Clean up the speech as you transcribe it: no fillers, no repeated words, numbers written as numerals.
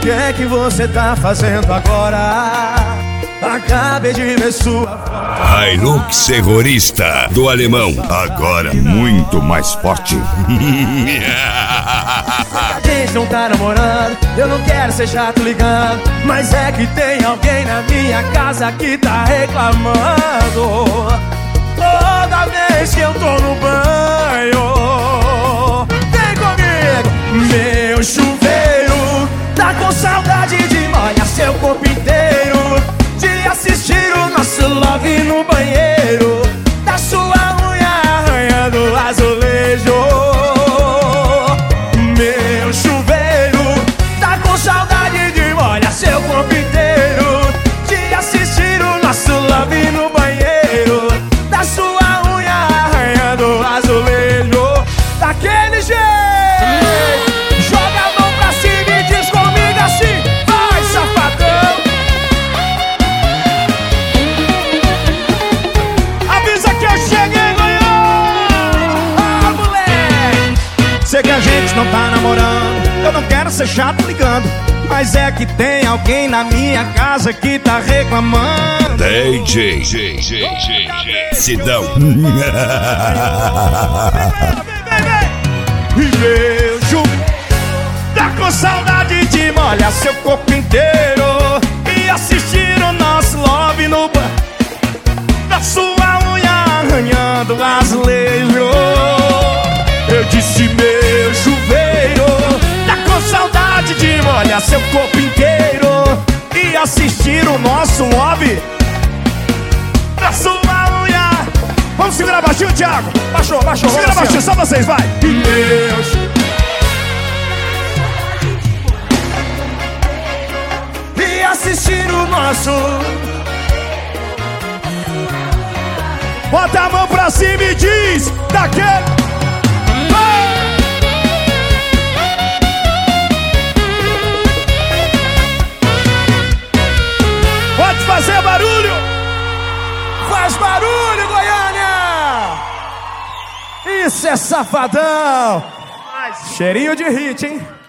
que é que você tá fazendo agora? Acabei de ver sua foto. Hilux terrorista do alemão, agora muito mais forte. A gente não tá namorando, eu não quero ser chato ligando, mas é que tem alguém na minha casa que tá reclamando. Toda vez que eu tô no banho, vem comigo. Meu chuveiro tá com saudade de molhar seu corpo inteiro, de assistir o nosso love no banheiro, da sua unha arranhando o azulejo. Meu chuveiro tá com saudade de molhar seu corpo inteiro, de assistir o nosso love no banheiro, da sua unha arranhando o azulejo. Daquele jeito, joga a mão pra cima e diz comigo assim: vai, safadão. Avisa que eu cheguei, ganhou. Ah, moleque, sei que a gente não tá namorando, eu não quero ser chato ligando, mas é que tem alguém na minha casa que tá reclamando. DJ Sidão. E meu chuveiro tá com saudade de molhar seu corpo inteiro e assistir o nosso love no banho, da sua unha arranhando o azulejo. Eu disse meu chuveiro tá com saudade de molhar seu corpo inteiro e assistir o nosso love, da sua unha. Vamos segurar baixinho, Thiago. Baixou. Segura baixinho, só vocês, vai. E Deus, e assistir o nosso. Bota a mão pra cima e diz daquele. Pode fazer barulho. Faz barulho, Goiânia! Isso é safadão! Cheirinho de hit, hein?